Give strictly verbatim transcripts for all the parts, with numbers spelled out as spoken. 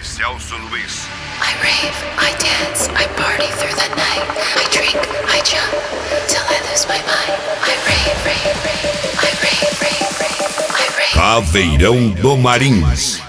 Celso Luiz. I rave, I dance, I party through the night. I drink, I jump, till I lose my mind. I rave, rave, rave, I rave, rave, rave, I rave. Caveirão do Marins.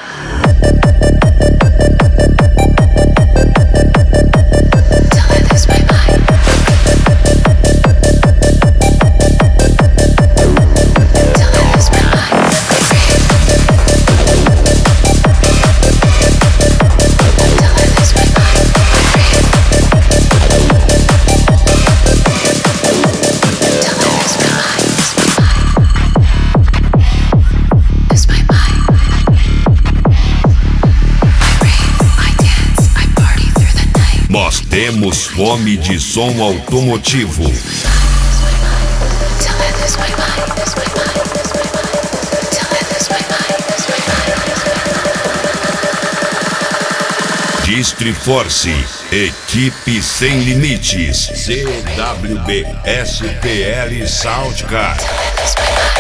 Nós temos fome de som automotivo. Distriforce, equipe sem limites. C W B S P L Soundcard.